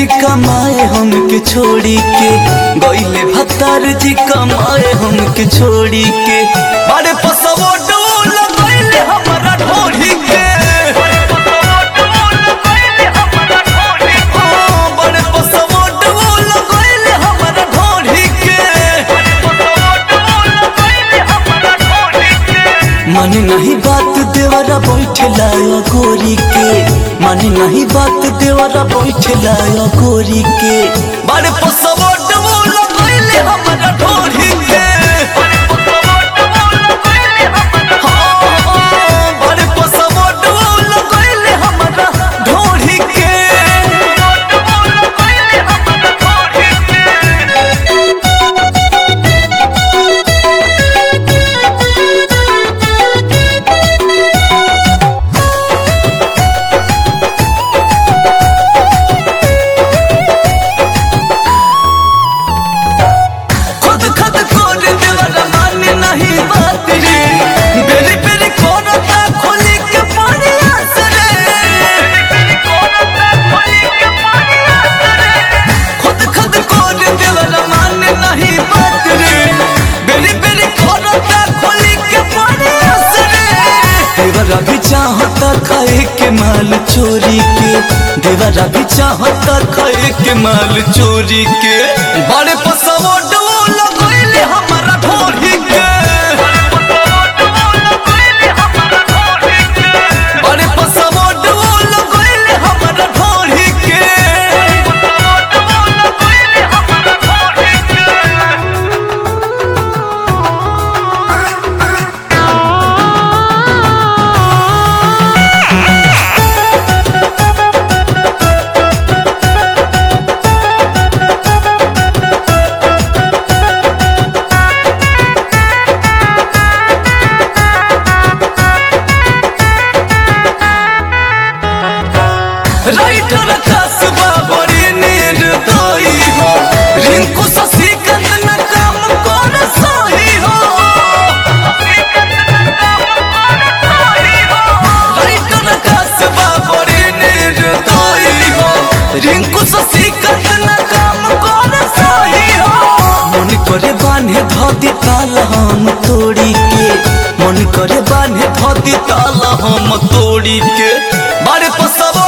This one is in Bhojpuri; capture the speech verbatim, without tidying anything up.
जी कमाए हमके छोड़ी के, गईले भतार जी कमाए हमके छोड़ी के। बड़े पसवो डोल गईले हमरा ढोढ़ी के, हाँ, बड़े पसवो डोल गईले हमरा ढोढ़ी के। माने नहीं बात देवरा बैठला गोरी के, माने नहीं बात देवरा बैठला गोरी के। बड़े पसवो डोल गईले हमरा ढोढ़ी के, हाँ, बड़े पसवो डोल गईले हमरा ढोढ़ी के। देवरा भी चाहता खाए के माल चोरी के, देवरा भी चाहता खाए के माल चोरी के। बड़े पसवो डोल गईले हमरा ढोढ़ी के, बड़े पसवो डोल गईले हमरा ढोढ़ी के। राइटर कसबा बड़ी निर्दयी हो, रिंकू शशिकांत न काम कर सही हो। राइटर कसबा बड़ी निर्दयी हो, रिंकू शशिकांत न काम कर सही हो। मन करे बांधे धोती ताला हम तोड़ी के, मन करे बांधे धोती ताला हम तोड़ी के। बड़े पसवो